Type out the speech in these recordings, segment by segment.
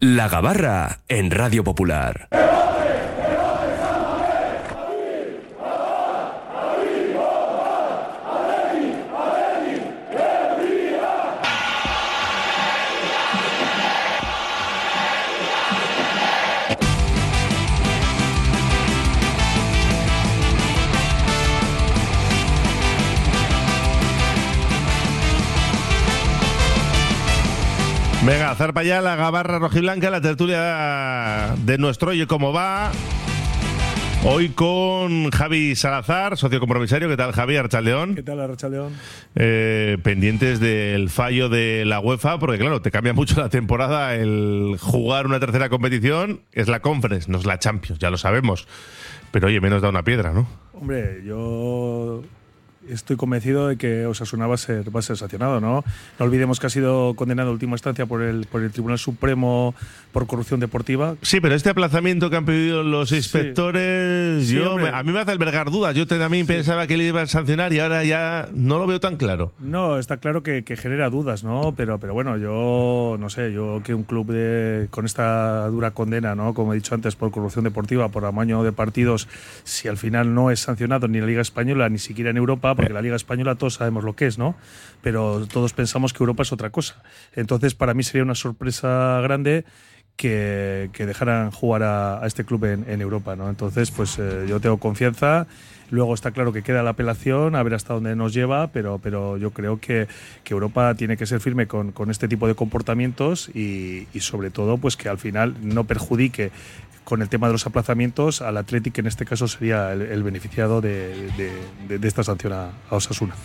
La Gabarra en Radio Popular. Venga, zarpa ya la Gabarra rojiblanca, la tertulia de nuestro Oye Cómo Va. Hoy con Javi Salazar, socio compromisario. ¿Qué tal, Javi? Arrachaldeón. ¿Qué tal, Arrachaldeón? Pendientes del fallo de la UEFA, porque claro, te cambia mucho la temporada el jugar una tercera competición. Es la Conference, no es la Champions, ya lo sabemos. Pero oye, menos da una piedra, ¿no? Hombre, yo estoy convencido de que Osasuna va a ser sancionado, ¿no? No olvidemos que ha sido condenado en última instancia por el Tribunal Supremo por corrupción deportiva. Sí, pero este aplazamiento que han pedido los inspectores, Sí, a mí me hace albergar dudas. Yo también pensaba que le iban a sancionar y ahora ya no lo veo tan claro. No, está claro que genera dudas, ¿no? Pero bueno, yo no sé, yo que un club con esta dura condena, ¿no? Como he dicho antes, por corrupción deportiva, por amaño de partidos, si al final no es sancionado ni en la Liga Española ni siquiera en Europa, porque la Liga Española todos sabemos lo que es, ¿no? Pero todos pensamos que Europa es otra cosa. Entonces, para mí sería una sorpresa grande que dejaran jugar a este club en Europa, ¿no? Entonces, pues yo tengo confianza. Luego está claro que queda la apelación, a ver hasta dónde nos lleva, pero yo creo que Europa tiene que ser firme con este tipo de comportamientos y sobre todo pues que al final no perjudique con el tema de los aplazamientos al Athletic, que en este caso sería el beneficiado de esta sanción a Osasuna.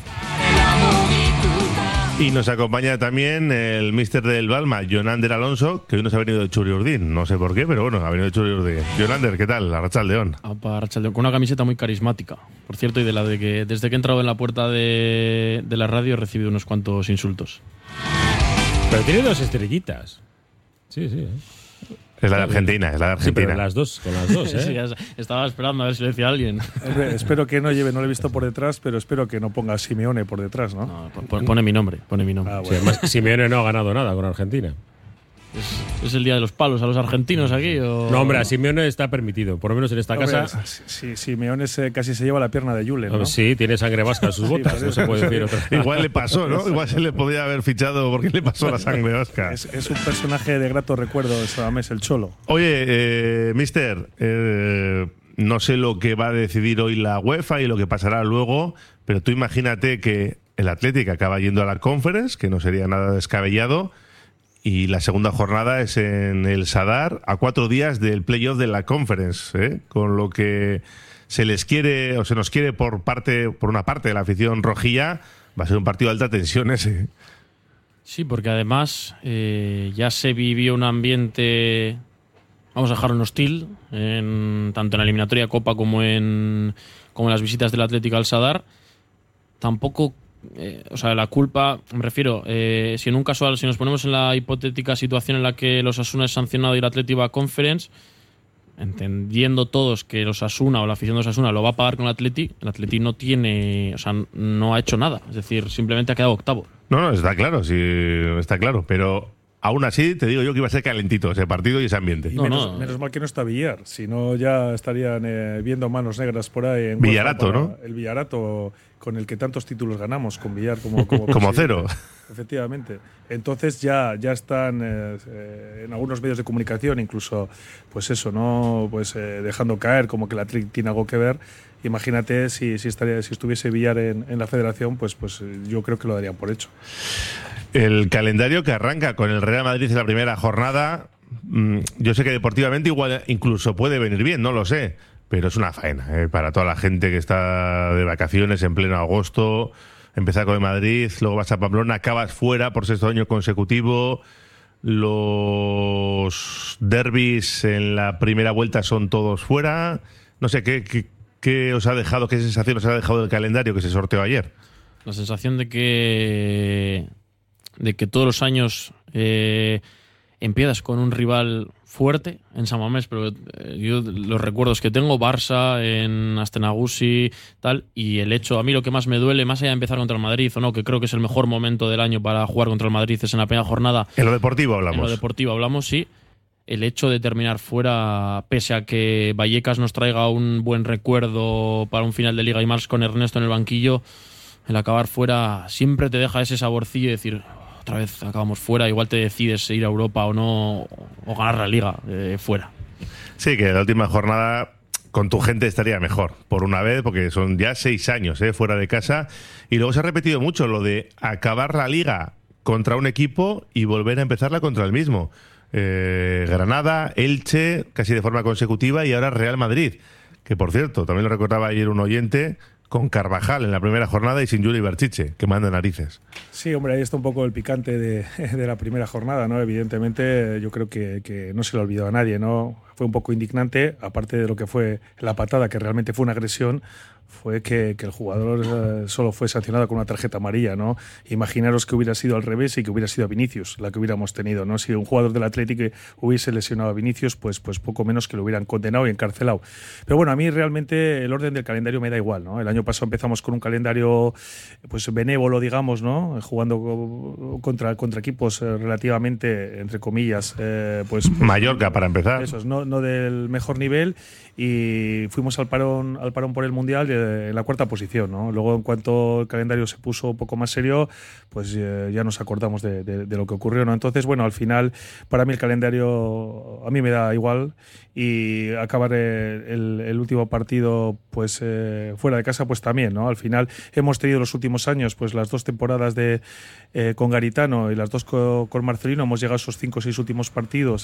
Y nos acompaña también el míster del Balma, Jonander Alonso, que hoy nos ha venido de Churiurdín. No sé por qué, pero bueno, ha venido de Churiurdín. Jonander, ¿qué tal? Arrachaldeón. Arrachaldeón, con una camiseta muy carismática. Por cierto, y de la de que desde que he entrado en la puerta de la radio he recibido unos cuantos insultos. Pero tiene 2 estrellitas. Sí. Es la de Argentina, Sí, pero con las dos, ¿eh? Sí, estaba esperando a ver si lo decía alguien. Espero que no lleve, no lo he visto por detrás, pero espero que no ponga Simeone por detrás, ¿no? No, pone mi nombre. Ah, bueno. Sí, además, Simeone no ha ganado nada con Argentina. ¿Es el día de los palos a los argentinos aquí? ¿O? No, hombre, a Simeone está permitido, por lo menos en esta casa. Sí, Simeone casi se lleva la pierna de Julen, ¿no? Sí, tiene sangre vasca en sus botas, no se puede decir otra. Igual le pasó, ¿no? Igual se le podía haber fichado porque le pasó la sangre vasca. Es un personaje de grato recuerdo de Sadamés, el Cholo. Oye, mister, no sé lo que va a decidir hoy la UEFA y lo que pasará luego, pero tú imagínate que el Athletic acaba yendo a la Conference, que no sería nada descabellado, y la segunda jornada es en el Sadar, a 4 días del playoff de la Conference, ¿eh? Con lo que se les quiere, o se nos quiere por una parte de la afición rojilla, va a ser un partido de alta tensión ese. Sí, porque además ya se vivió un ambiente, vamos a dejarlo hostil, tanto en la eliminatoria Copa como en las visitas del Atlético al Sadar. Tampoco, la culpa, me refiero, si en un caso, si nos ponemos en la hipotética situación en la que los Osasuna es sancionado y el Atlético va a Conference, entendiendo todos que los Osasuna o la afición de Osasuna lo va a pagar con el Atlético no tiene, no ha hecho nada, es decir, simplemente ha quedado octavo. No, está claro, sí, está claro, pero aún así te digo yo que iba a ser calentito ese partido y ese ambiente. Y menos mal que no está Villar, si no ya estarían viendo manos negras por ahí. En Villarato, ¿no? El Villarato, con el que tantos títulos ganamos, con Villar como cero. Efectivamente. Entonces ya están en algunos medios de comunicación, incluso, pues eso, ¿no? Pues dejando caer como que el Atlético tiene algo que ver. Imagínate si estuviese Villar en la federación, pues yo creo que lo darían por hecho. El calendario que arranca con el Real Madrid en la primera jornada, yo sé que deportivamente igual incluso puede venir bien, no lo sé, pero es una faena para toda la gente que está de vacaciones en pleno agosto. Empezar con el Madrid, luego vas a Pamplona, acabas fuera por 6º año consecutivo. Los derbis en la primera vuelta son todos fuera. No sé, ¿qué os ha dejado, qué sensación os ha dejado del calendario que se sorteó ayer? La sensación de que todos los años empiezas con un rival fuerte en San Mamés, pero yo los recuerdos que tengo, Barça, en Astenagusi, tal, y el hecho, a mí lo que más me duele, más allá de empezar contra el Madrid, o no, que creo que es el mejor momento del año para jugar contra el Madrid, es en la primera jornada. En lo deportivo hablamos. En lo deportivo hablamos, sí. el hecho de terminar fuera, pese a que Vallecas nos traiga un buen recuerdo para un final de Liga y más con Ernesto en el banquillo, el acabar fuera siempre te deja ese saborcillo de decir, otra vez acabamos fuera, igual te decides ir a Europa o no, o ganar la Liga fuera. Sí, que la última jornada con tu gente estaría mejor, por una vez, porque son ya 6 años fuera de casa, y luego se ha repetido mucho lo de acabar la Liga contra un equipo y volver a empezarla contra el mismo. Granada, Elche, casi de forma consecutiva, y ahora Real Madrid, que por cierto, también lo recordaba ayer un oyente, con Carvajal en la primera jornada y sin Juli Barchiche, que manda narices. Sí, hombre, ahí está un poco el picante de la primera jornada, ¿no? Evidentemente, yo creo que no se le olvidó a nadie, ¿no? Fue un poco indignante, aparte de lo que fue la patada, que realmente fue una agresión, fue que el jugador solo fue sancionado con una tarjeta amarilla, ¿no? Imaginaros que hubiera sido al revés y que hubiera sido a Vinicius, la que hubiéramos tenido, ¿no? Si un jugador del Atlético hubiese lesionado a Vinicius, pues poco menos que lo hubieran condenado y encarcelado. Pero bueno, a mí realmente el orden del calendario me da igual, ¿no? El año pasado empezamos con un calendario pues benévolo, digamos, ¿no? Jugando contra equipos relativamente, entre comillas, pues Mallorca, para empezar. Eso es, no del mejor nivel, y fuimos al parón por el Mundial en la cuarta posición, ¿no? Luego, en cuanto el calendario se puso un poco más serio, pues ya nos acordamos de lo que ocurrió, ¿no? Entonces, bueno, al final, para mí el calendario a mí me da igual, y acabar el último partido pues fuera de casa, pues también, ¿no? Al final hemos tenido los últimos años, pues las 2 temporadas con Garitano y las 2 con Marcelino, hemos llegado a esos 5 o 6 últimos partidos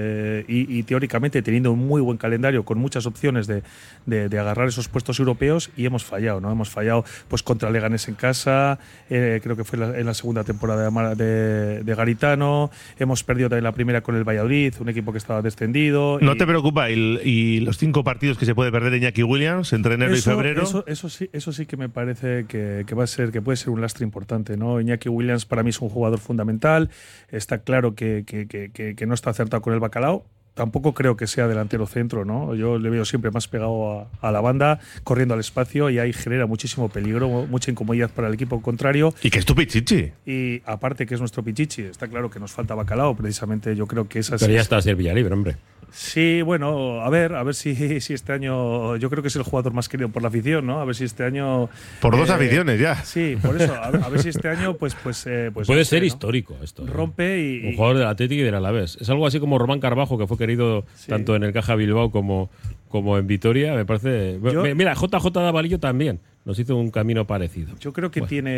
y teóricamente teniendo un muy buen calendario con muchas opciones de agarrar esos puestos europeos, y hemos fallado, ¿no? Hemos fallado pues contra Leganés en casa, creo que fue en la segunda temporada de Garitano, hemos perdido también la primera con el Valladolid, un equipo que estaba descendido. ¿No te preocupa y los 5 partidos que se puede perder Iñaki Williams entre enero y febrero? Eso sí que me parece que puede ser un lastre importante, ¿no? Iñaki Williams para mí es un jugador fundamental, está claro que no está acertado con el bacalao. Tampoco creo que sea delantero centro, ¿no? Yo le veo siempre más pegado a la banda, corriendo al espacio, y ahí genera muchísimo peligro, mucha incomodidad para el equipo contrario. Y que es tu Pichichi. Y aparte que es nuestro Pichichi, está claro que nos falta bacalao, precisamente yo creo que esa Pero ya está a ser Villalibre, hombre. Sí, bueno, a ver si este año, yo creo que es el jugador más querido por la afición, ¿no? A ver si este año… Por 2 aficiones ya. Sí, por eso, a ver si este año pues puede ser, ¿no? Histórico esto. Rompe y… Un jugador del Atlético y del Alavés. Es algo así como Román Carbajo, que fue querido tanto en el Caja Bilbao como en Vitoria, me parece… Mira, JJ Davalillo también nos hizo un camino parecido. Yo creo que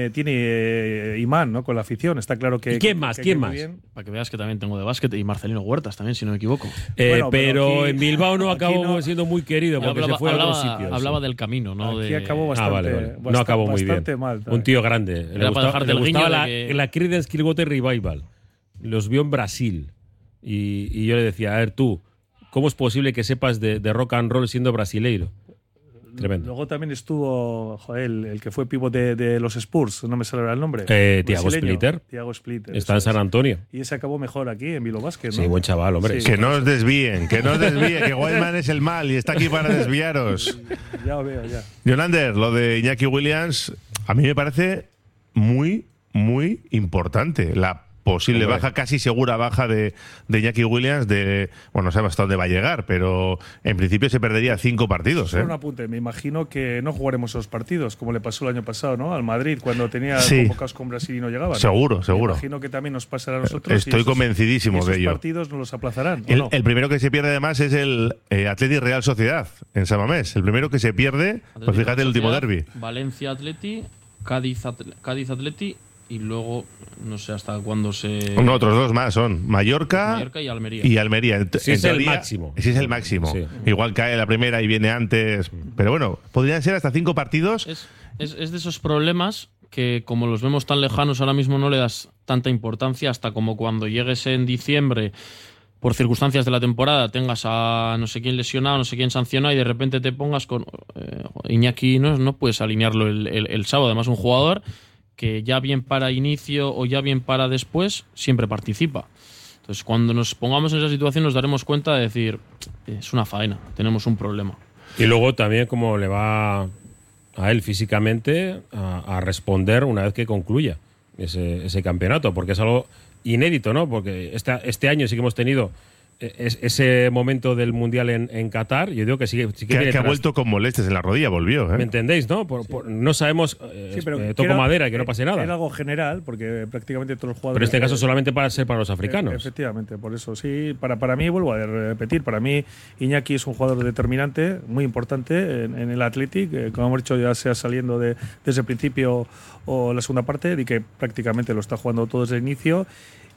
tiene imán, ¿no? Con la afición, está claro que… ¿Y quién más? ¿Quién más? Para que veas que también tengo de básquet, y Marcelino Huertas también, si no me equivoco. Bueno, pero aquí, en Bilbao no acabó siendo muy querido porque se fue a otros sitios. Hablaba del camino, ¿no? Aquí acabó bastante, vale. No acabó muy bien. Mal, un tío grande. Le gustaba la Creedence Clearwater Revival. Los vio en Brasil. Y yo le decía, a ver tú, ¿cómo es posible que sepas de rock and roll siendo brasileiro? Tremendo. Luego también estuvo el que fue pivote de los Spurs, no me sale el nombre. Thiago Splitter. Está en San Antonio. Y ese acabó mejor aquí, en Bilbao Basket, ¿no? Sí, buen chaval, hombre. Sí. Que no os desvíen, que Wildman es el mal y está aquí para desviaros. Ya veo, ya. Yolander, lo de Iñaki Williams, a mí me parece muy, muy importante. La posible baja, casi segura baja de Iñaki Williams, bueno, no sabemos hasta dónde va a llegar, pero en principio se perdería 5 partidos. Solo un apunte, me imagino que no jugaremos esos partidos, como le pasó el año pasado, ¿no? Al Madrid, cuando tenía convocados con Brasil y no llegaban. Seguro. Me imagino que también nos pasará a nosotros. Estoy convencidísimo de ello. Esos partidos nos los aplazarán. El primero que se pierde además es el Atleti Real Sociedad en San Mamés. El primero que se pierde, pues fíjate, el último derbi. Valencia Atleti, Cádiz Atleti. Y luego, no sé hasta cuándo se… No, otros 2 más son Mallorca y Almería. Sí, es el máximo. Sí, es el máximo. Sí. Igual cae la primera y viene antes. Pero bueno, podrían ser hasta 5 partidos. Es de esos problemas que, como los vemos tan lejanos ahora mismo, no le das tanta importancia, hasta como cuando llegues en diciembre, por circunstancias de la temporada, tengas a no sé quién lesionado, no sé quién sancionado, y de repente te pongas con… Iñaki no puedes alinearlo el sábado. Además, un jugador que ya bien para inicio o ya bien para después, siempre participa. Entonces, cuando nos pongamos en esa situación, nos daremos cuenta de decir, es una faena, tenemos un problema. Y luego también cómo le va a él físicamente a responder una vez que concluya ese campeonato, porque es algo inédito, ¿no? Porque este año sí que hemos tenido ese momento del Mundial en Qatar, yo digo que sí que ha vuelto con molestias en la rodilla, volvió. ¿Me entendéis, no? No sabemos, toco madera, que no pase nada. Era algo general, porque prácticamente todos los jugadores… Pero en este caso solamente para los africanos. Efectivamente, por eso sí. Para mí, vuelvo a repetir, para mí Iñaki es un jugador determinante, muy importante en el Athletic, como hemos dicho, ya sea saliendo desde el principio o la segunda parte, y que prácticamente lo está jugando todo desde el inicio.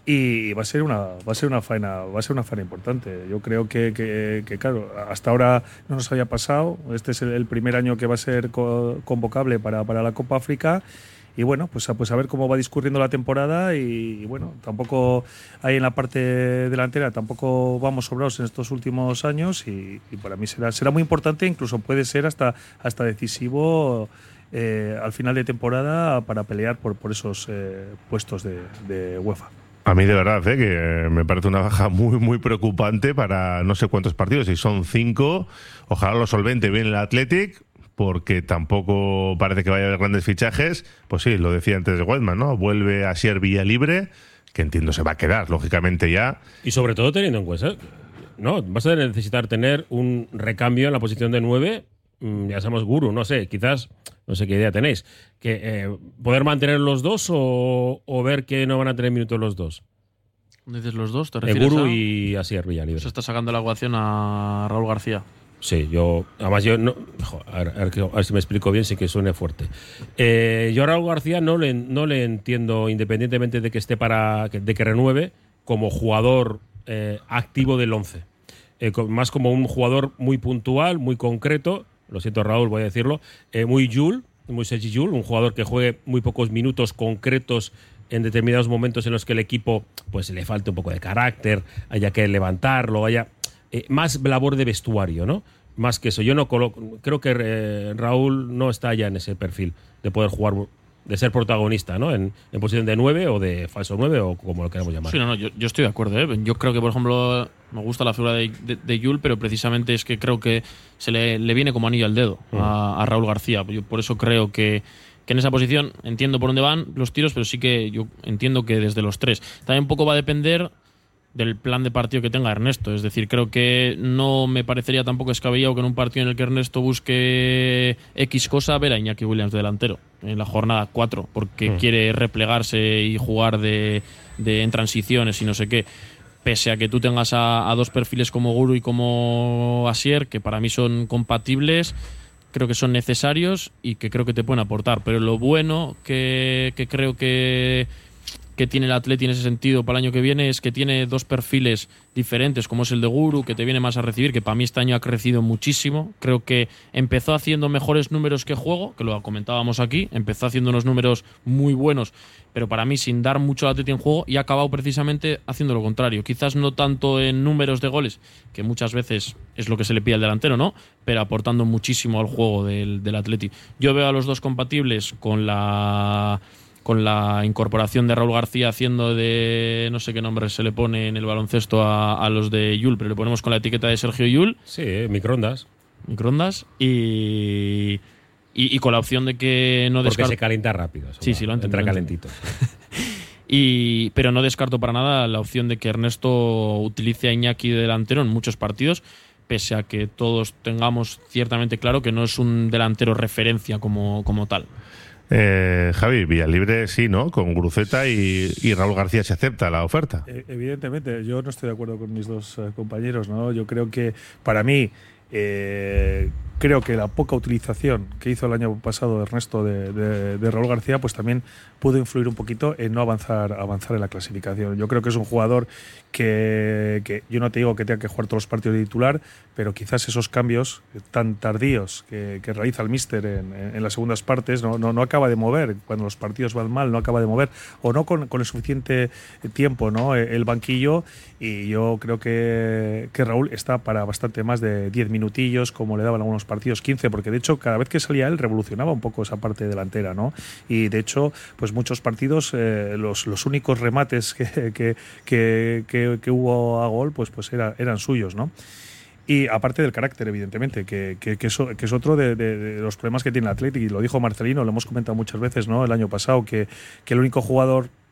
Y va a ser una faena importante. Yo creo que claro, hasta ahora no nos había pasado. Este es el primer año que va a ser convocable para la Copa África. Y bueno, pues a ver cómo va discurriendo la temporada. Y bueno, tampoco hay en la parte delantera, tampoco vamos sobrados en estos últimos años. Y para mí será muy importante, incluso puede ser hasta decisivo al final de temporada para pelear por esos puestos de UEFA. A mí de verdad, que me parece una baja muy, muy preocupante para no sé cuántos partidos, si son 5, ojalá lo solvente bien el Athletic, porque tampoco parece que vaya a haber grandes fichajes. Pues sí, lo decía antes de Weidman, ¿no? Vuelve a ser Villalibre, que entiendo se va a quedar, lógicamente ya. Y sobre todo teniendo en cuenta, ¿no? Vas a necesitar tener un recambio en la posición de 9, ya sabemos Guru, no sé, quizás… No sé qué idea tenéis. Que ¿poder mantener los dos o ver que no van a tener minutos los dos? ¿Dices los dos? ¿Te refieres Guru y Asier Villalibre? Se está sacando la ecuación a Raúl García. Sí, además yo no, a ver si me explico bien, sí que suene fuerte. Yo a Raúl García no le entiendo, independientemente de que esté de que renueve, como jugador activo del 11. Más como un jugador muy puntual, muy concreto. Lo siento, Raúl, voy a decirlo, muy Sergi Llull, un jugador que juegue muy pocos minutos concretos en determinados momentos en los que el equipo pues le falte un poco de carácter, haya que levantarlo, haya más labor de vestuario, ¿no? Más que eso. Yo no creo que Raúl no está ya en ese perfil de poder jugar, de ser protagonista, ¿no? En posición de 9 o de falso 9 o como lo queramos llamar. Sí, yo estoy de acuerdo, ¿eh? Yo creo que, por ejemplo, me gusta la figura de Llull, pero precisamente es que creo que se le viene como anillo al dedo a Raúl García. Yo por eso creo que en esa posición entiendo por dónde van los tiros, pero sí que yo entiendo que desde los 3. También un poco va a depender del plan de partido que tenga Ernesto. Es decir, creo que no me parecería tampoco descabellado que en un partido en el que Ernesto busque X cosa ver a Iñaki Williams de delantero en la jornada 4, porque quiere replegarse y jugar en transiciones y no sé qué. Pese a que tú tengas a dos perfiles como Guru y como Asier, que para mí son compatibles, creo que son necesarios y que creo que te pueden aportar. Pero lo bueno que creo que tiene el Atleti en ese sentido para el año que viene es que tiene dos perfiles diferentes, como es el de Guru, que te viene más a recibir, que para mí este año ha crecido muchísimo. Creo que empezó haciendo mejores números que juego, que lo comentábamos aquí, empezó haciendo unos números muy buenos, pero para mí sin dar mucho al Atleti en juego, y ha acabado precisamente haciendo lo contrario. Quizás no tanto en números de goles, que muchas veces es lo que se le pide al delantero, ¿no? Pero aportando muchísimo al juego del Atleti. Yo veo a los dos compatibles con la incorporación de Raúl García, haciendo de, no sé qué nombre se le pone en el baloncesto a los de Llull, pero le ponemos con la etiqueta de Sergio Llull. Sí, microondas. Y con la opción de que no descarto. Porque se calienta rápido. Sí, lo entiendo. Entra calentito. Pero no descarto para nada la opción de que Ernesto utilice a Iñaki de delantero en muchos partidos, pese a que todos tengamos ciertamente claro que no es un delantero referencia como tal. Javi, Villalibre sí, ¿no? Con Guruceta y Raúl García se acepta la oferta. Evidentemente, yo no estoy de acuerdo con mis dos compañeros, ¿no? Yo creo que para mí creo que la poca utilización que hizo el año pasado Ernesto de Raúl García pues también pudo influir un poquito en no avanzar en la clasificación. Yo creo que es un jugador que yo no te digo que tenga que jugar todos los partidos de titular, pero quizás esos cambios tan tardíos que realiza el míster en las segundas partes no acaba de mover. Cuando los partidos van mal no acaba de mover, o no con el suficiente tiempo, ¿no? El banquillo, y yo creo que Raúl está para bastante más de 10 minutillos, como le daban algunos partidos, 15, porque de hecho cada vez que salía él revolucionaba un poco esa parte delantera, ¿no? Y de hecho pues muchos partidos los únicos remates que hubo a gol pues eran suyos, ¿no? Y aparte del carácter, evidentemente, que es otro de los problemas que tiene el Athletic, y lo dijo Marcelino, lo hemos comentado muchas veces, ¿no? El año pasado, que el único jugador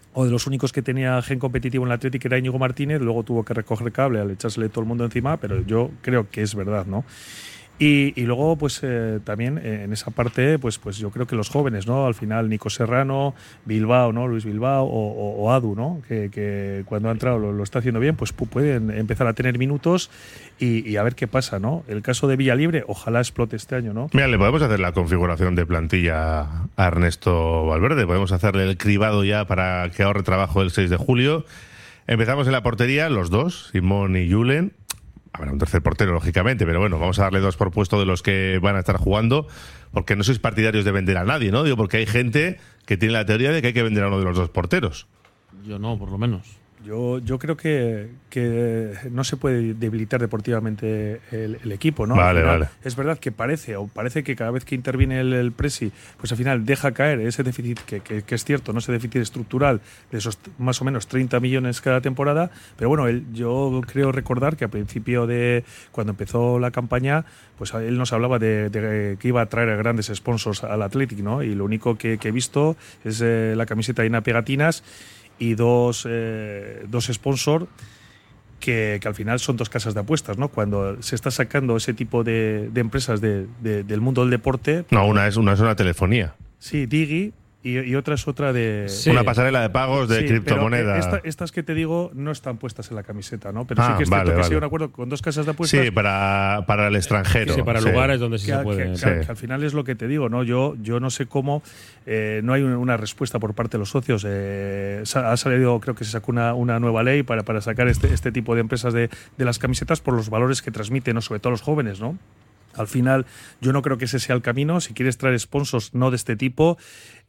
o de los únicos que tenía gen competitivo en el Athletic era Íñigo Martínez, luego tuvo que recoger cable al echársele todo el mundo encima, pero yo creo que es verdad, ¿no? Y luego, pues también en esa parte, pues yo creo que los jóvenes, ¿no? Al final, Nico Serrano, Bilbao, ¿no? Luis Bilbao o Adu, ¿no? Que cuando ha entrado lo está haciendo bien, pues pueden empezar a tener minutos y a ver qué pasa, ¿no? El caso de Villalibre, ojalá explote este año, ¿no? Mira, le podemos hacer la configuración de plantilla a Ernesto Valverde, podemos hacerle el cribado ya para que ahorre trabajo el 6 de julio. Empezamos en la portería, los dos, Simón y Julen. Habrá un tercer portero, lógicamente, pero bueno, vamos a darle 2 por puesto de los que van a estar jugando, porque no sois partidarios de vender a nadie, ¿no? Digo, porque hay gente que tiene la teoría de que hay que vender a uno de los 2 porteros. Yo no, por lo menos. Yo creo que no se puede debilitar deportivamente el equipo, ¿no? Vale. Es verdad que parece que cada vez que interviene el Presi, pues al final deja caer ese déficit que es cierto, no ese déficit estructural de esos más o menos 30 millones cada temporada, pero bueno, yo creo recordar que a principio de cuando empezó la campaña, pues él nos hablaba de que iba a traer a grandes sponsors al Athletic, ¿no? Y lo único que he visto es la camiseta llena de pegatinas y dos sponsors que al final son 2 casas de apuestas, ¿no? Cuando se está sacando ese tipo de empresas del mundo del deporte. No, una es una telefonía. Sí, Digi. Y otra es otra de… Sí. Una pasarela de pagos de criptomonedas. Estas que te digo no están puestas en la camiseta, ¿no? Pero sí que es cierto que sí hay un acuerdo con 2 casas de apuestas. Sí, para el extranjero. Sí, para lugares donde se puede… Que al final es lo que te digo, ¿no? Yo no sé cómo… no hay una respuesta por parte de los socios. Ha salido, creo que se sacó una nueva ley para sacar este tipo de empresas de las camisetas por los valores que transmiten, ¿no? Sobre todo los jóvenes, ¿no? Al final, yo no creo que ese sea el camino. Si quieres traer sponsors no de este tipo,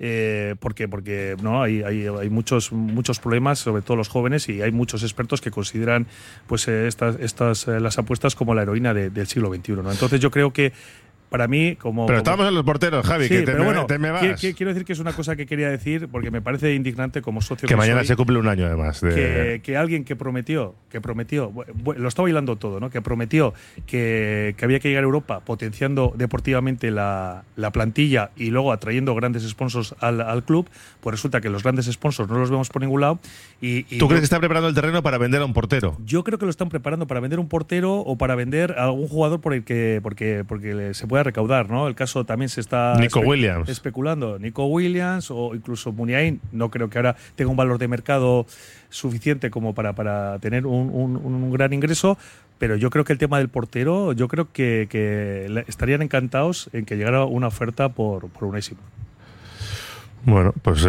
porque no hay muchos problemas, sobre todo los jóvenes, y hay muchos expertos que consideran pues las apuestas como la heroína del siglo XXI, ¿no? Entonces yo creo que para mí, Pero estábamos en los porteros, Javi, sí, que te me vas. Quiero decir que es una cosa que quería decir, porque me parece indignante como socio que mañana se cumple un año además. Que alguien que prometió, lo está bailando todo, ¿no? Que prometió que había que llegar a Europa potenciando deportivamente la plantilla y luego atrayendo grandes sponsors al club, pues resulta que los grandes sponsors no los vemos por ningún lado. ¿Tú crees que está preparando el terreno para vender a un portero? Yo creo que lo están preparando para vender un portero o para vender a algún jugador porque se pueda recaudar, ¿no? El caso también se está especulando. Nico Williams o incluso Muniain, no creo que ahora tenga un valor de mercado suficiente como para tener un gran ingreso, pero yo creo que el tema del portero, yo creo que estarían encantados en que llegara una oferta por Unai Simón. Bueno, pues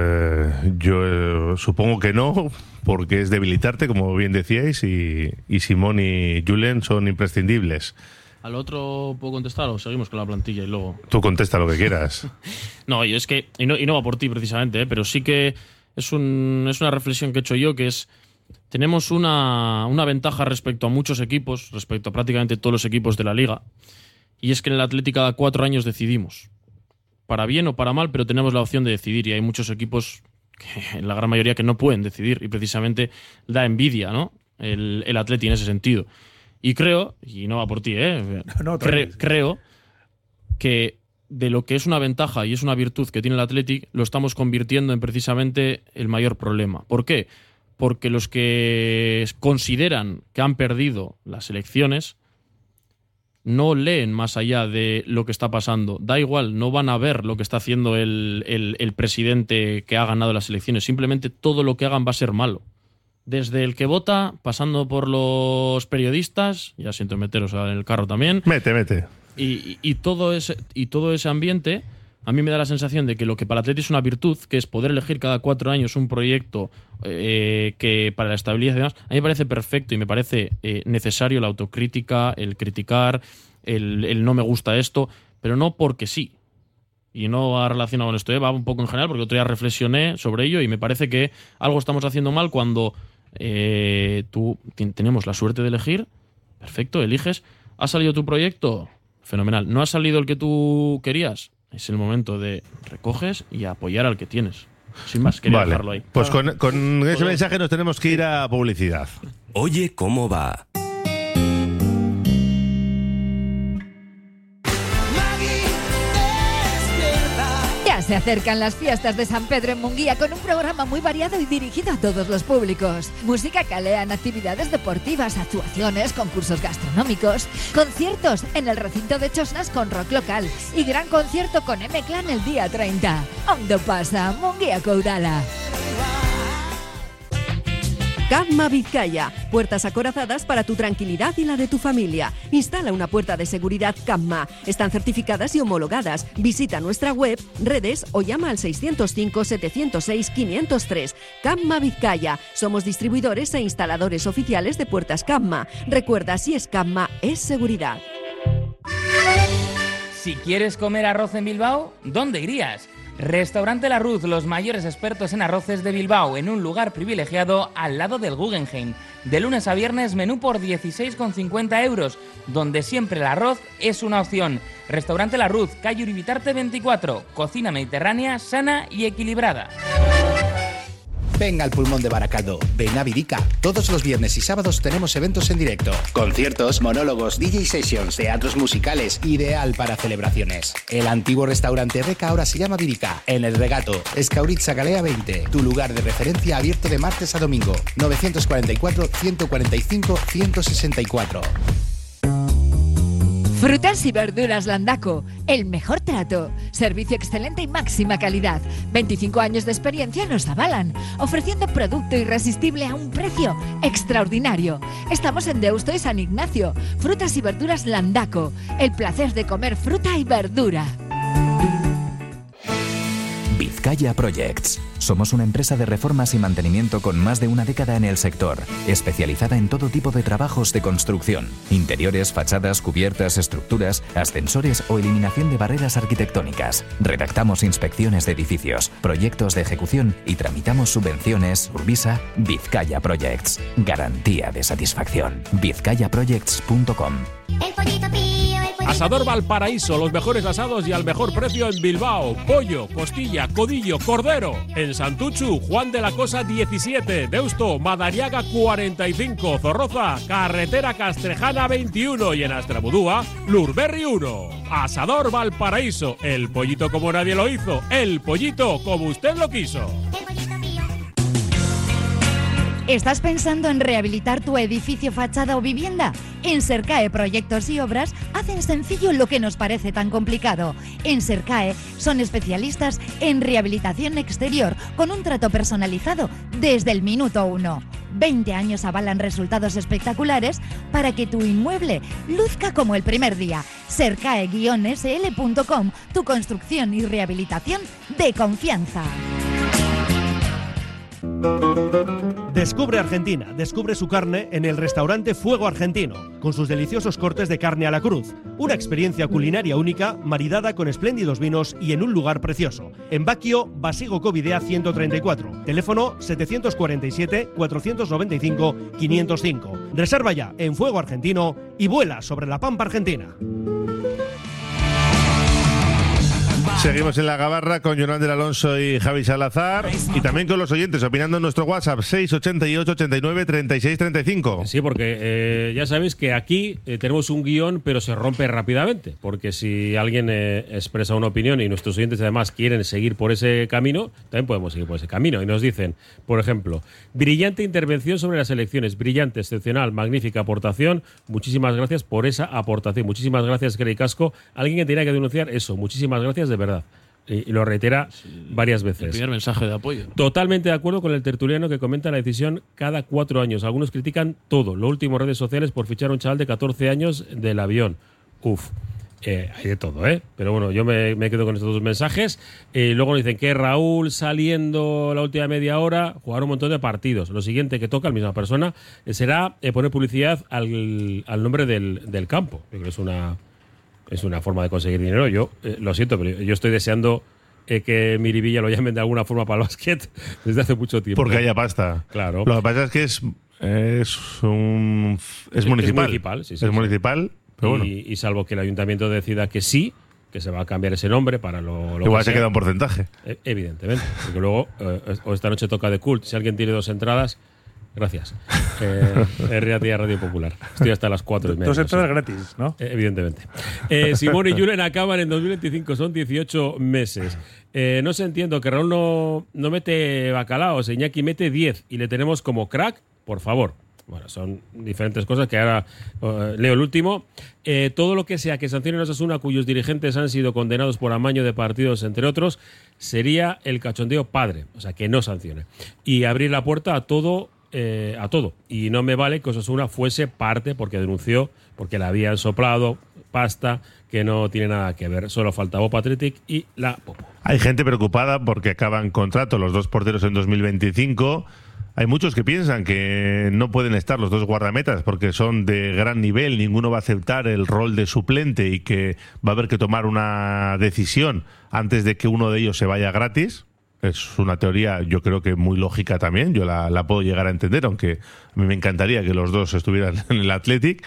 yo supongo que no, porque es debilitarte, como bien decíais, y Simón y Julen son imprescindibles. ¿Al otro puedo contestar o seguimos con la plantilla y luego...? Tú contesta lo que quieras. No, yo es que... Y no va por ti precisamente, pero sí que es una reflexión que he hecho yo, que es... Tenemos una ventaja respecto a muchos equipos, respecto a prácticamente todos los equipos de la Liga, y es que en el Athletic cada 4 años decidimos. Para bien o para mal, pero tenemos la opción de decidir, y hay muchos equipos, en la gran mayoría, que no pueden decidir, y precisamente da envidia, ¿no? El Athletic en ese sentido. Y creo, y no va por ti, creo que de lo que es una ventaja y es una virtud que tiene el Athletic, lo estamos convirtiendo en precisamente el mayor problema. ¿Por qué? Porque los que consideran que han perdido las elecciones no leen más allá de lo que está pasando. Da igual, no van a ver lo que está haciendo el presidente que ha ganado las elecciones. Simplemente todo lo que hagan va a ser malo. Desde el que vota, pasando por los periodistas, ya siento meteros en el carro también. Mete. Y todo ese ambiente, a mí me da la sensación de que lo que para el Athletic es una virtud, que es poder elegir cada 4 años un proyecto que para la estabilidad y demás, a mí me parece perfecto y me parece necesario la autocrítica, el criticar, el no me gusta esto, pero no porque sí. Y no va relacionado con esto, va un poco en general, porque otro día reflexioné sobre ello y me parece que algo estamos haciendo mal cuando tenemos la suerte de elegir. Perfecto, eliges. ¿Ha salido tu proyecto? Fenomenal. ¿No ha salido el que tú querías? Es el momento de recoges y apoyar al que tienes. Sin más, quería dejarlo ahí. Pues con ese mensaje nos tenemos que ir a publicidad. Oye, ¿cómo va? Se acercan las fiestas de San Pedro en Munguía con un programa muy variado y dirigido a todos los públicos. Música calean, actividades deportivas, actuaciones, concursos gastronómicos, conciertos en el recinto de Chosnas con rock local y gran concierto con M-Clan el día 30. Ondo pasa, Munguía Coudala. Camma Vizcaya. Puertas acorazadas para tu tranquilidad y la de tu familia. Instala una puerta de seguridad Camma. Están certificadas y homologadas. Visita nuestra web, redes o llama al 605-706-503. Camma Vizcaya. Somos distribuidores e instaladores oficiales de puertas Camma. Recuerda, si es Camma, es seguridad. Si quieres comer arroz en Bilbao, ¿dónde irías? Restaurante La Ruz, los mayores expertos en arroces de Bilbao, en un lugar privilegiado al lado del Guggenheim. De lunes a viernes, menú por 16,50 €, donde siempre el arroz es una opción. Restaurante La Ruz, calle Uribitarte 24, cocina mediterránea, sana y equilibrada. Ven al Pulmón de Baracaldo, ven a Virica. Todos los viernes y sábados tenemos eventos en directo. Conciertos, monólogos, DJ sessions, teatros musicales, ideal para celebraciones. El antiguo restaurante Reca ahora se llama Virica, en el Regato, Escauritza Galea 20. Tu lugar de referencia abierto de martes a domingo. 944-145-164. Frutas y verduras Landaco, el mejor trato, servicio excelente y máxima calidad. 25 años de experiencia nos avalan, ofreciendo producto irresistible a un precio extraordinario. Estamos en Deusto y San Ignacio. Frutas y verduras Landaco, el placer de comer fruta y verdura. Vizcaya Projects. Somos una empresa de reformas y mantenimiento con más de una década en el sector, especializada en todo tipo de trabajos de construcción, interiores, fachadas, cubiertas, estructuras, ascensores o eliminación de barreras arquitectónicas. Redactamos inspecciones de edificios, proyectos de ejecución y tramitamos subvenciones. Urbisa. Vizcaya Projects. Garantía de satisfacción. vizcayaprojects.com. Asador Valparaíso, los mejores asados y al mejor precio en Bilbao. Pollo, costilla, codillo, cordero. En Santuchu, Juan de la Cosa 17, Deusto, Madariaga 45, Zorroza, Carretera Castrejana 21 y en Astrabudúa, Lurberri 1. Asador Valparaíso, el pollito como nadie lo hizo, el pollito como usted lo quiso. ¿Estás pensando en rehabilitar tu edificio, fachada o vivienda? En Sercae Proyectos y Obras hacen sencillo lo que nos parece tan complicado. En Sercae son especialistas en rehabilitación exterior con un trato personalizado desde el minuto 1. 20 años avalan resultados espectaculares para que tu inmueble luzca como el primer día. Sercae-sl.com, tu construcción y rehabilitación de confianza. Descubre Argentina, descubre su carne en el restaurante Fuego Argentino, con sus deliciosos cortes de carne a la cruz. Una experiencia culinaria única, maridada con espléndidos vinos y en un lugar precioso. En Baquio, Basigo Covidea 134, teléfono 747-495-505. Reserva ya en Fuego Argentino y vuela sobre la pampa argentina. Seguimos en la gabarra con Yolanda Alonso y Javi Salazar y también con los oyentes opinando en nuestro WhatsApp 688-89-36-35. Sí, porque ya sabéis que aquí tenemos un guión pero se rompe rápidamente, porque si alguien expresa una opinión y nuestros oyentes además quieren seguir por ese camino, también podemos seguir por ese camino y nos dicen, por ejemplo, brillante intervención sobre las elecciones, brillante, excepcional, magnífica aportación, muchísimas gracias por esa aportación, muchísimas gracias Grey Casco, alguien que tenía que denunciar eso, muchísimas gracias de verdad. Y lo reitera varias veces. El primer mensaje de apoyo. Totalmente de acuerdo con el tertuliano que comenta la decisión cada 4 años. Algunos critican todo. Lo último, redes sociales por fichar a un chaval de 14 años del avión. Hay de todo, ¿eh? Pero bueno, yo me quedo con estos dos mensajes. Luego nos dicen que Raúl saliendo la última media hora, jugar un montón de partidos. Lo siguiente que toca, la misma persona, será poner publicidad al nombre del campo. Yo creo que es una forma de conseguir dinero. Yo lo siento, pero yo estoy deseando que Miribilla lo llamen de alguna forma para el básquet desde hace mucho tiempo. Porque haya pasta. Claro. Lo que pasa es que es municipal. Sí, es municipal. Pero bueno. Y salvo que el ayuntamiento decida que sí, que se va a cambiar ese nombre para lo igual que se sea, queda un porcentaje. Evidentemente. Porque luego, o esta noche toca de Cult. Si alguien tiene 2 entradas, Gracias. Radio Popular. Estoy hasta las 4:30. 2 entradas gratis, ¿no? Evidentemente. Simón y Julen acaban en 2025, son 18 meses. No se entiendo que Raúl no mete bacalaos, Iñaki mete 10 y le tenemos como crack, por favor. Bueno, son diferentes cosas que ahora leo el último. Todo lo que sea que sancione a Osasuna, cuyos dirigentes han sido condenados por amaño de partidos, entre otros, sería el cachondeo padre. O sea, que no sancione. Y abrir la puerta a todo. Y no me vale que Osasuna fuese parte, porque denunció, porque le habían soplado pasta que no tiene nada que ver. Solo falta Bob Athletic y la Popo. Hay gente preocupada porque acaban contrato los 2 porteros en 2025. Hay muchos que piensan que no pueden estar los 2 guardametas porque son de gran nivel, ninguno va a aceptar el rol de suplente y que va a haber que tomar una decisión antes de que uno de ellos se vaya gratis. Es una teoría, yo creo que muy lógica también, yo la puedo llegar a entender, aunque a mí me encantaría que los 2 estuvieran en el Athletic.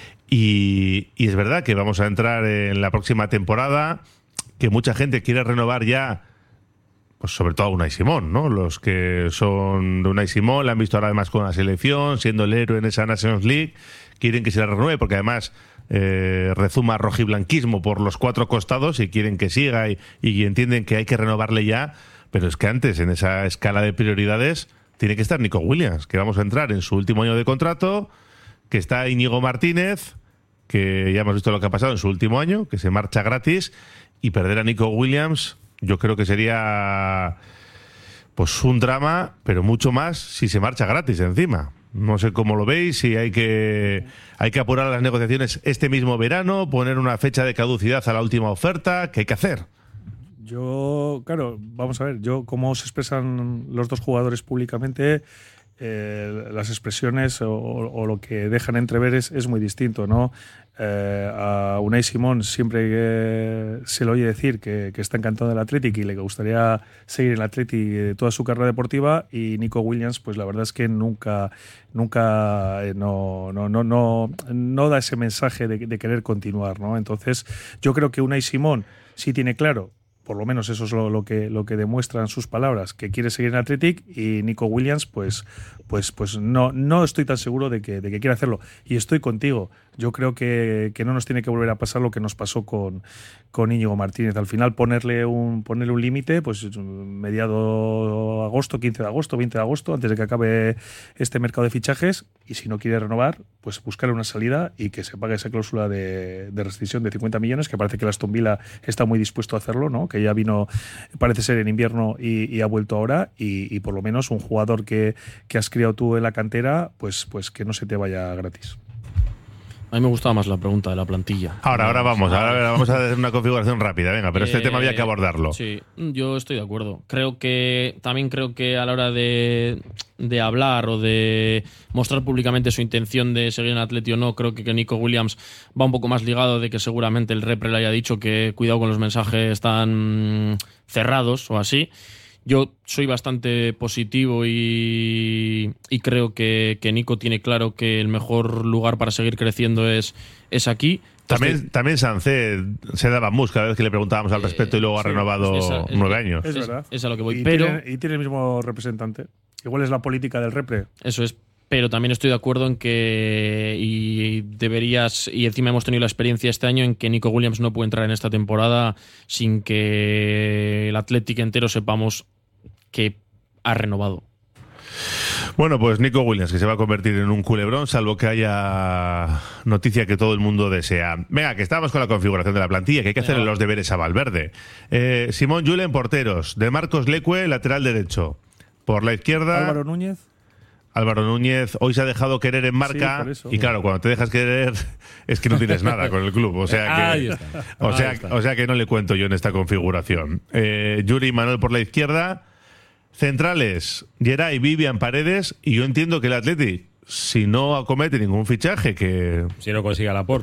Y es verdad que vamos a entrar en la próxima temporada, que mucha gente quiere renovar ya, pues sobre todo a Unai Simón, ¿no? Los que son de Unai Simón, la han visto ahora además con la selección, siendo el héroe en esa Nations League, quieren que se la renueve porque además rezuma rojiblanquismo por los 4 costados y quieren que siga y entienden que hay que renovarle ya. Pero es que antes, en esa escala de prioridades, tiene que estar Nico Williams, que vamos a entrar en su último año de contrato, que está Íñigo Martínez, que ya hemos visto lo que ha pasado en su último año, que se marcha gratis, y perder a Nico Williams, yo creo que sería pues un drama, pero mucho más si se marcha gratis encima. No sé cómo lo veis, si hay que apurar las negociaciones este mismo verano, poner una fecha de caducidad a la última oferta, ¿qué hay que hacer? Yo, claro, vamos a ver, cómo se expresan los 2 jugadores públicamente, las expresiones o lo que dejan entrever es muy distinto, ¿no? A Unai Simón siempre se le oye decir que está encantado del Athletic y le gustaría seguir en el Athletic toda su carrera deportiva, y Nico Williams, pues la verdad es que nunca no da ese mensaje de querer continuar, ¿no? Entonces, yo creo que Unai Simón sí tiene claro, por lo menos eso es lo que demuestran sus palabras, que quiere seguir en Athletic, y Nico Williams pues no estoy tan seguro de que quiera hacerlo. Y estoy contigo. Yo creo que no nos tiene que volver a pasar lo que nos pasó con Íñigo Martínez. Al final ponerle un límite, pues mediado agosto, 15 de agosto, 20 de agosto, antes de que acabe este mercado de fichajes, y si no quiere renovar, pues buscarle una salida y que se pague esa cláusula de rescisión de 50 millones, que parece que el Aston Villa está muy dispuesto a hacerlo, ¿no? Que ya vino, parece ser, en invierno y ha vuelto ahora, y por lo menos un jugador que has criado tú en la cantera, pues que no se te vaya gratis. A mí me gustaba más la pregunta de la plantilla. Ahora vamos a hacer una configuración rápida, venga, pero este tema había que abordarlo. Sí, yo estoy de acuerdo. También creo que a la hora de hablar o de mostrar públicamente su intención de seguir en Atleti o no, creo que Nico Williams va un poco más ligado de que seguramente el repre le haya dicho que cuidado con los mensajes tan cerrados o así. Yo soy bastante positivo y creo que Nico tiene claro que el mejor lugar para seguir creciendo es aquí. También Sancé se daba mus cada vez que le preguntábamos al respecto, y luego ha renovado 9 años. Es verdad. Es a lo que voy. Y tiene el mismo representante. Igual es la política del repre. Eso es. Pero también estoy de acuerdo en que y encima hemos tenido la experiencia este año en que Nico Williams no puede entrar en esta temporada sin que el Athletic entero sepamos que ha renovado. Bueno, pues Nico Williams, que se va a convertir en un culebrón, salvo que haya noticia que todo el mundo desea. Venga, que estamos con la configuración de la plantilla, que hay que hacerle los deberes a Valverde. Simón Julen, porteros. De Marcos Leque, lateral derecho. Por la izquierda, Álvaro Núñez hoy se ha dejado querer en marca, sí, y claro, cuando te dejas querer es que no tienes nada con el club, o sea que no le cuento yo en esta configuración. Yuri y Manuel por la izquierda, centrales Geray, Vivian, Paredes, y yo entiendo que el Athletic, si no acomete ningún fichaje, que si no consigue Laporte,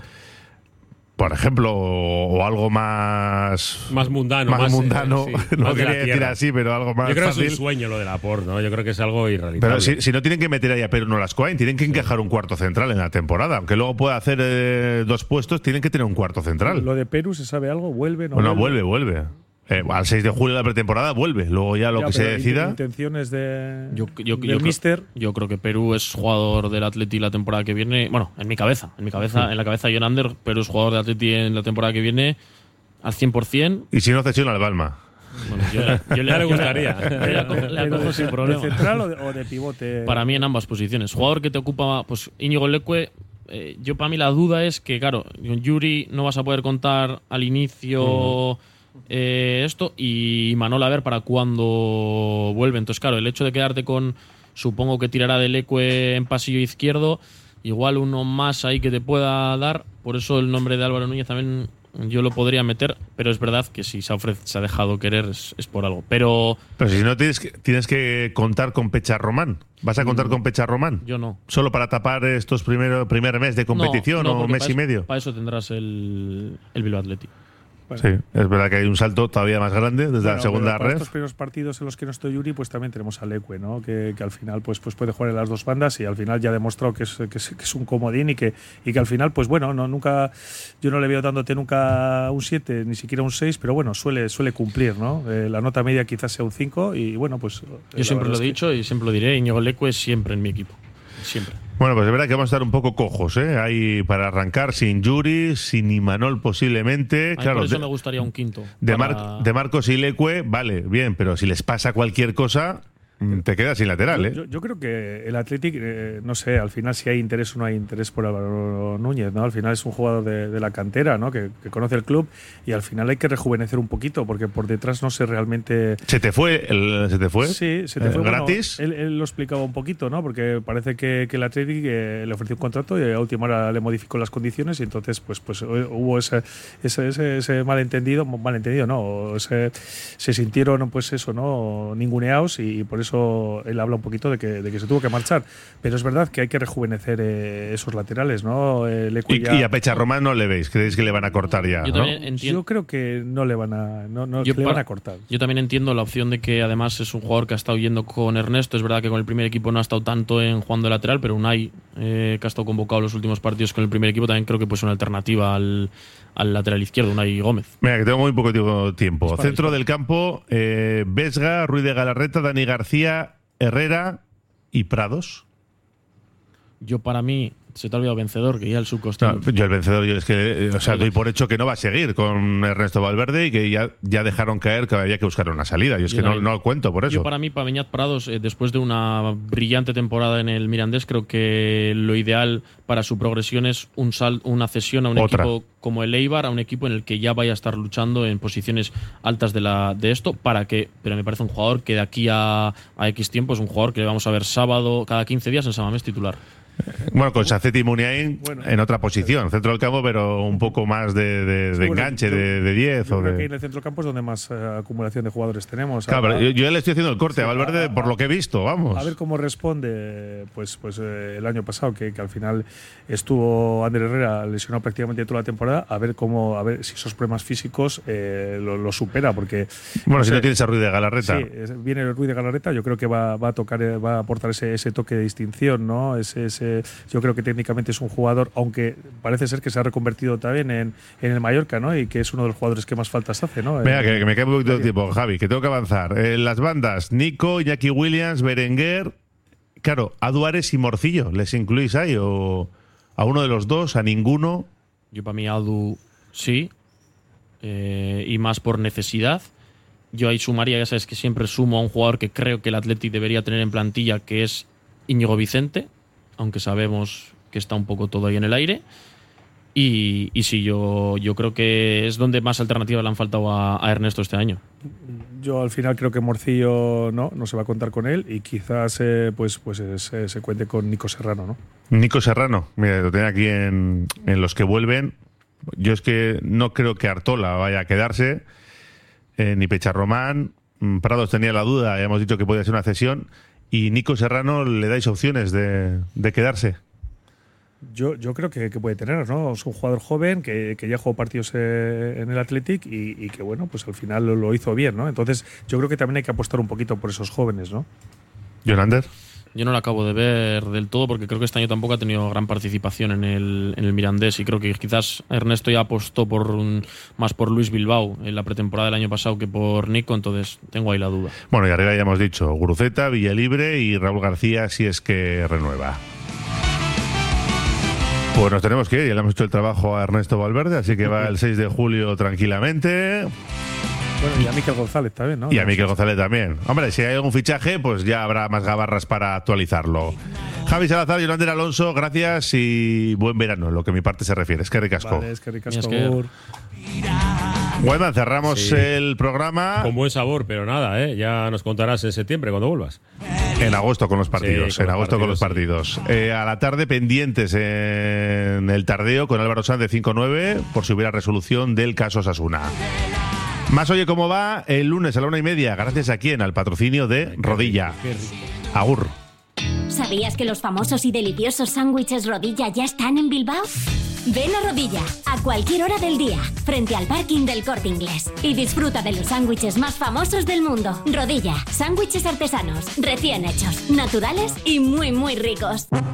por ejemplo, o algo más mundano, sí, no quería decir así, pero algo más fácil. Yo creo fácil. Que es un sueño lo del Laporte, ¿no? Yo creo que es algo irrealizable. Pero si no tienen que meter ahí a Pedro Nolascoain, tienen que encajar un cuarto central en la temporada. Aunque luego pueda hacer 2 puestos, tienen que tener un cuarto central. ¿Lo de Perú se sabe algo? ¿Vuelve? ¿No vuelve? al 6 de julio de la pretemporada vuelve. Luego ya lo que se decida. Intenciones de del míster. Yo creo que Perú es jugador del Atleti la temporada que viene. Bueno, en la cabeza de John Ander, Perú es jugador del Atleti en la temporada que viene al 100%. Y si no cesiona al Balma. Bueno, yo le gustaría. Le acojo sin problema. ¿De central o de pivote? Para mí en ambas posiciones. Jugador que te ocupa, pues Íñigo Leque. Yo para mí la duda es que, claro, con Yuri no vas a poder contar al inicio esto, y Manol a ver para cuándo vuelve. Entonces, claro, el hecho de quedarte con, supongo que tirará de Leque en pasillo izquierdo, igual uno más ahí que te pueda dar. Por eso el nombre de Álvaro Núñez también yo lo podría meter, pero es verdad que si se ha dejado querer es por algo. Pero si no tienes que contar con Pecha Román. ¿Vas a contar con Pecha Román? Yo no. ¿Solo para tapar estos primer mes de competición o mes y medio? Para eso tendrás el Bilbao Athletic. Bueno. Sí, es verdad que hay un salto todavía más grande desde la segunda red. Estos primeros partidos en los que no estoy Yuri, pues también tenemos a Leque, ¿no? Que al final pues puede jugar en las dos bandas, y al final ya ha demostrado que es un comodín, y que al final, pues bueno, nunca, yo no le veo dándote nunca un 7, ni siquiera un 6, pero bueno, suele cumplir, ¿no? La nota media quizás sea un 5, y bueno, pues yo siempre lo he dicho y siempre lo diré, Íñigo Leque es siempre en mi equipo, siempre. Bueno, pues es verdad que vamos a estar un poco cojos, ¿eh? Ahí para arrancar sin Yuri, sin Imanol posiblemente. Claro, por eso me gustaría un quinto. De Marcos y Leque, vale, bien, pero si les pasa cualquier cosa, te quedas sin lateral, ¿eh? Yo creo que el Athletic, no sé, al final si hay interés o no hay interés por Álvaro Núñez, ¿no? Al final es un jugador de la cantera, ¿no? Que conoce el club, y al final hay que rejuvenecer un poquito, porque por detrás no sé realmente… ¿Se te fue? Sí, se te fue. ¿Gratis? Bueno, él lo explicaba un poquito, ¿no? Porque parece que el Athletic le ofreció un contrato y a última hora le modificó las condiciones, y entonces pues hubo ese malentendido no, se sintieron pues eso, ¿no? Ninguneados, y por eso él habla un poquito de que se tuvo que marchar. Pero es verdad que hay que rejuvenecer esos laterales, ¿no? Y a Pecha Román no le veis, ¿creéis que le van a cortar ya? Yo creo que no le van a cortar. Yo también entiendo la opción de que además es un jugador que ha estado yendo con Ernesto. Es verdad que con el primer equipo no ha estado tanto en jugando de lateral, pero Unai, que ha estado convocado los últimos partidos con el primer equipo, también creo que puede ser una alternativa al lateral izquierdo, Unai Gómez. Mira, que tengo muy poco tiempo. Centro del campo, Vesga, Ruiz de Galarreta, Dani García, Herrera y Prados. Yo, para mí, se te ha olvidado vencedor, que ya el subcostado. Yo el vencedor, es que doy por hecho que no va a seguir con Ernesto Valverde, y que ya dejaron caer que había que buscar una salida. Y es que no lo cuento por eso. Yo, para mí, Beñat Prados, después de una brillante temporada en el Mirandés, creo que lo ideal para su progresión es una cesión a un equipo como el Eibar, a un equipo en el que ya vaya a estar luchando en posiciones altas de esto, pero me parece un jugador que de aquí a X tiempo es un jugador que vamos a ver cada 15 días en San Mamés titular. Bueno, con Saceti y Muniain en otra posición, centro del campo, pero un poco más de enganche, de 10. Yo creo que en el centro del campo es donde más acumulación de jugadores tenemos. Claro, yo ya le estoy haciendo el corte a Valverde por lo que he visto, vamos. A ver cómo responde pues el año pasado, que al final estuvo Ander Herrera lesionado prácticamente toda la temporada, a ver si esos problemas físicos lo supera, porque… Bueno, si no tienes a Ruiz de Galarreta. Sí, viene Ruiz de Galarreta, yo creo que va a aportar ese toque de distinción, ¿no? Yo creo que técnicamente es un jugador, aunque parece ser que se ha reconvertido también en el Mallorca, ¿no? Y que es uno de los jugadores que más faltas hace, ¿no? Venga, que me queda un poquito de tiempo, Javi, que tengo que avanzar. Las bandas, Nico, Iñaki Williams, Berenguer, claro, a Duárez y Morcillo, ¿les incluís ahí? ¿O a uno de los dos, a ninguno? Yo, para mí, Adu sí, y más por necesidad. Yo ahí sumaría, ya sabes que siempre sumo a un jugador que creo que el Athletic debería tener en plantilla, que es Íñigo Vicente, aunque sabemos que está un poco todo ahí en el aire. Y sí, yo creo que es donde más alternativas le han faltado a Ernesto este año. Yo al final creo que Morcillo no se va a contar con él, y quizás se cuente con Nico Serrano, ¿no? Nico Serrano, mira, lo tenía aquí en los que vuelven. Yo es que no creo que Artola vaya a quedarse, ni Pecharromán. Prados tenía la duda, ya hemos dicho que podía ser una cesión. ¿Y Nico Serrano le dais opciones de quedarse? Yo creo que puede tener, ¿no? Es un jugador joven que ya jugó partidos en el Athletic y que, bueno, pues al final lo hizo bien, ¿no? Entonces yo creo que también hay que apostar un poquito por esos jóvenes, ¿no? Jonander. Yo no la acabo de ver del todo porque creo que este año tampoco ha tenido gran participación en el Mirandés y creo que quizás Ernesto ya apostó más por Luis Bilbao en la pretemporada del año pasado que por Nico, entonces tengo ahí la duda. Bueno, y arriba ya hemos dicho Guruceta, Villalibre y Raúl García si es que renueva. Pues nos tenemos que ir, ya le hemos hecho el trabajo a Ernesto Valverde, así que va el 6 de julio tranquilamente. Bueno, y a Miquel González también, ¿no? Y a Miquel González también. Hombre, si hay algún fichaje, pues ya habrá más gabarras para actualizarlo. Javi Salazar, Yolanda Alonso, gracias y buen verano, en lo que a mi parte se refiere. Es que ricasco. Vale, es que ricasco. Bueno, cerramos el programa. Con buen sabor, pero nada, ya nos contarás en septiembre cuando vuelvas. En agosto con los partidos. Sí, con los partidos. A la tarde pendientes en el tardeo con Álvaro Sanz de 5-9 por si hubiera resolución del caso Osasuna. Más Oye Cómo Va el lunes a la 1:30. Gracias a quién, al patrocinio de Rodilla. Agur. ¿Sabías que los famosos y deliciosos sándwiches Rodilla ya están en Bilbao? Ven a Rodilla a cualquier hora del día, frente al parking del Corte Inglés, y disfruta de los sándwiches más famosos del mundo. Rodilla, sándwiches artesanos, recién hechos, naturales y muy, muy ricos.